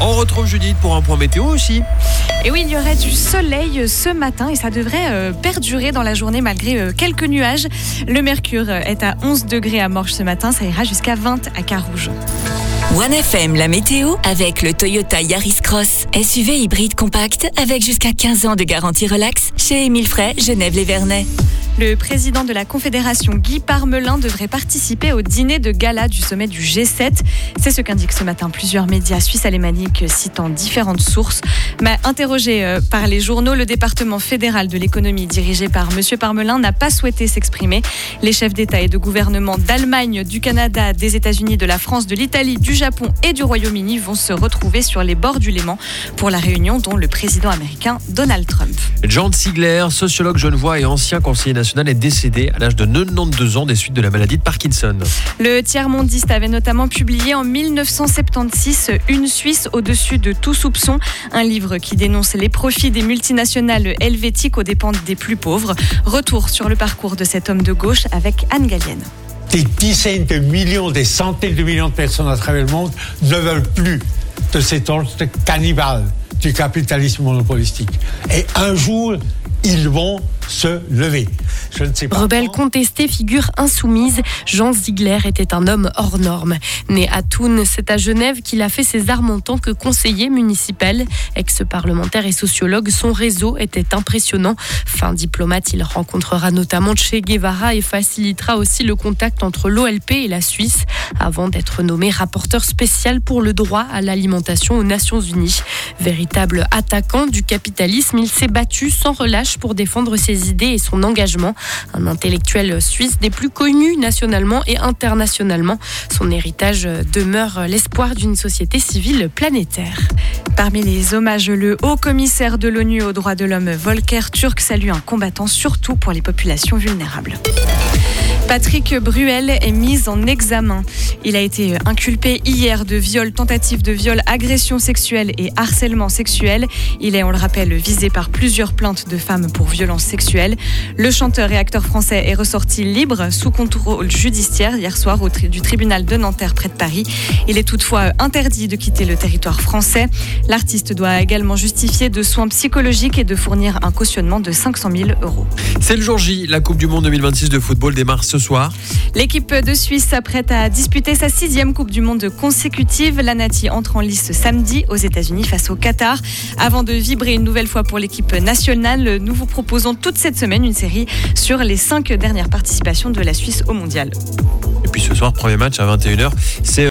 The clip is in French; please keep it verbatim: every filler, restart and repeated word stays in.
On retrouve Judith pour un point météo aussi. Et oui, il y aurait du soleil ce matin et ça devrait euh, perdurer dans la journée malgré euh, quelques nuages. Le mercure est à onze degrés à Morges ce matin, ça ira jusqu'à vingt à Carouge. One F M, la météo avec le Toyota Yaris Cross. S U V hybride compact avec jusqu'à quinze ans de garantie relax chez Émile Frey, Genève-les-Vernets. Le président de la Confédération, Guy Parmelin, devrait participer au dîner de gala du sommet du G sept. C'est ce qu'indiquent ce matin plusieurs médias suisses alémaniques citant différentes sources. Mais interrogé par les journaux, le département fédéral de l'économie dirigé par M. Parmelin n'a pas souhaité s'exprimer. Les chefs d'État et de gouvernement d'Allemagne, du Canada, des États-Unis, de la France, de l'Italie, du Japon et du Royaume-Uni vont se retrouver sur les bords du Léman pour la réunion dont le président américain Donald Trump. John Ziegler, sociologue genevois et ancien conseiller national, est décédé à l'âge de quatre-vingt-douze ans des suites de la maladie de Parkinson. Le tiers-mondiste avait notamment publié en dix-neuf cent soixante-seize Une Suisse au-dessus de tout soupçon, un livre qui dénonce les profits des multinationales helvétiques aux dépens des plus pauvres. Retour sur le parcours de cet homme de gauche avec Anne Gallienne. Des dizaines de millions, des centaines de millions de personnes à travers le monde ne veulent plus de cet ordre cannibale du capitalisme monopolistique. Et un jour, ils vont se lever. Je ne sais pas. Rebelle contesté, figure insoumise, Jean Ziegler était un homme hors norme. Né à Thun, c'est à Genève qu'il a fait ses armes en tant que conseiller municipal. Ex-parlementaire et sociologue, son réseau était impressionnant. Fin diplomate, il rencontrera notamment Che Guevara et facilitera aussi le contact entre l'O L P et la Suisse, avant d'être nommé rapporteur spécial pour le droit à l'alimentation aux Nations Unies. Véritable attaquant du capitalisme, il s'est battu sans relâche pour défendre ses idées et son engagement. Un intellectuel suisse des plus connus nationalement et internationalement. Son héritage demeure l'espoir d'une société civile planétaire. Parmi les hommages, le haut-commissaire de l'ONU aux droits de l'homme, Volker Turk, salue un combattant surtout pour les populations vulnérables. Patrick Bruel est mis en examen. Il a été inculpé hier de viol, tentative de viol, agression sexuelle et harcèlement sexuel. Il est, on le rappelle, visé par plusieurs plaintes de femmes pour violences sexuelles. Le chanteur et acteur français est ressorti libre sous contrôle judiciaire hier soir au tri- du tribunal de Nanterre près de Paris. Il est toutefois interdit de quitter le territoire français. L'artiste doit également justifier de soins psychologiques et de fournir un cautionnement de cinq cent mille euros. C'est le jour J. La Coupe du Monde deux mille vingt-six de football démarre ce soir. L'équipe de Suisse s'apprête à disputer sa sixième Coupe du Monde consécutive. La Nati entre en lice samedi aux États-Unis face au Qatar. Avant de vibrer une nouvelle fois pour l'équipe nationale, nous vous proposons toute cette semaine une série sur les cinq dernières participations de la Suisse au Mondial. Et puis ce soir, premier match à vingt et une heures. C'est